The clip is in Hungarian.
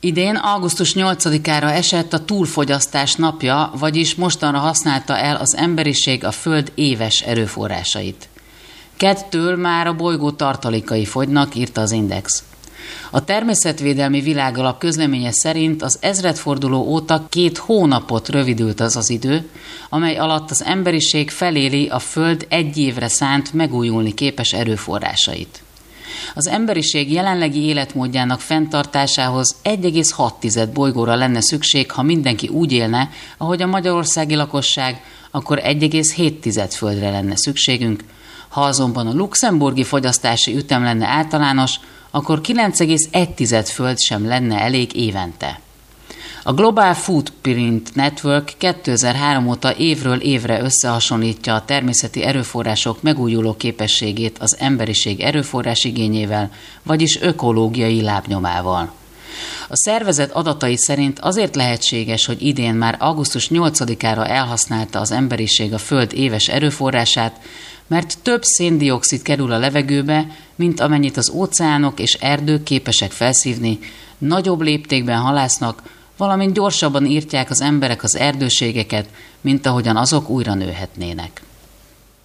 Idén augusztus 8-ára esett a túlfogyasztás napja, vagyis mostanra használta el az emberiség a Föld éves erőforrásait. Kettől már a bolygó tartalékai fogynak, írta az Index. A Természetvédelmi Világalap közleménye szerint az ezredforduló óta 2 hónapot rövidült az idő, amely alatt az emberiség feléli a Föld 1 évre szánt megújulni képes erőforrásait. Az emberiség jelenlegi életmódjának fenntartásához 1,6 bolygóra lenne szükség, ha mindenki úgy élne, ahogy a magyarországi lakosság, akkor 1,7 földre lenne szükségünk. Ha azonban a luxemburgi fogyasztási ütem lenne általános, akkor 9,1 föld sem lenne elég évente. A Global Footprint Network 2003 óta évről évre összehasonlítja a természeti erőforrások megújuló képességét az emberiség erőforrás igényével, vagyis ökológiai lábnyomával. A szervezet adatai szerint azért lehetséges, hogy idén már augusztus 8-ára elhasználta az emberiség a Föld éves erőforrását, mert több széndioxid kerül a levegőbe, mint amennyit az óceánok és erdők képesek felszívni, nagyobb léptékben halásznak, valamint gyorsabban írtják az emberek az erdőségeket, mint ahogyan azok újra nőhetnének.